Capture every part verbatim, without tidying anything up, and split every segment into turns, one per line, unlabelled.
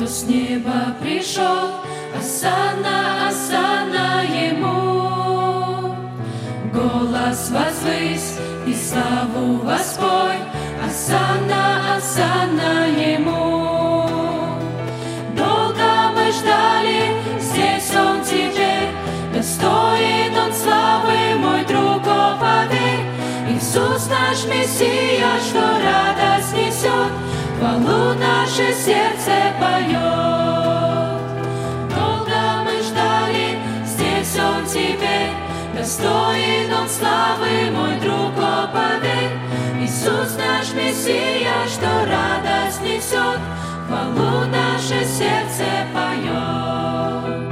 с неба пришел, осанна, осанна ему. Голос возвысь и славу воспой, осанна, осанна ему. Долго мы ждали, здесь он теперь, достоин он славы, мой друг, о, поверь. Иисус наш Мессия, что радость несет, хвалу наше сердце поет. Долго мы ждали, здесь он теперь, достоин он славы, мой друг, о, поверь. Иисус наш Мессия, что радость несет, хвалу наше сердце поет.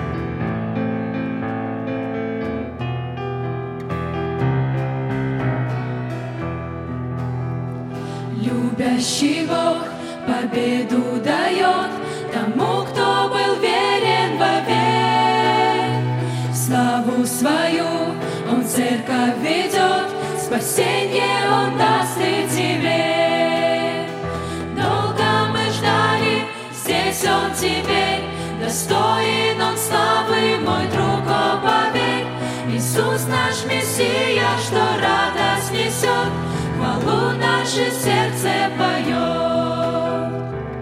Любящий Бог победу дает тому, кто был верен вовек. Славу свою Он церковь ведет, спасение Он даст и тебе. Долго мы ждали, здесь Он теперь, достоин Он славы, мой друг, о, поверь. Иисус наш Мессия, что радость несет, хвалу наше сердце поет.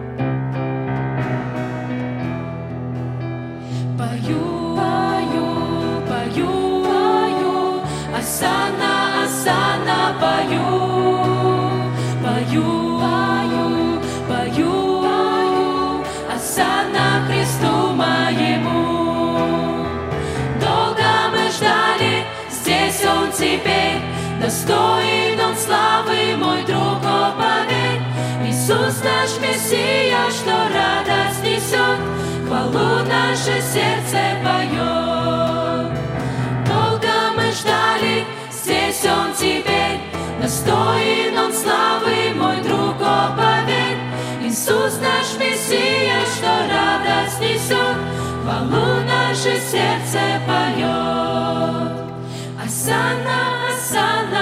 Пою, пою, пою, пою, осанна, осанна, пою. Пою, пою, пою, пою, осанна Христу моему. Долго мы ждали, здесь Он теперь, достоин Он славы, мой друг, о, поверь. Иисус наш Мессия, что радость несет, хвалу наше сердце поет. Долго мы ждали, здесь Он теперь, достоин Он славы, мой друг, о, поверь. Иисус наш Мессия, что радость несет, хвалу наше сердце поет. Осанна, осанна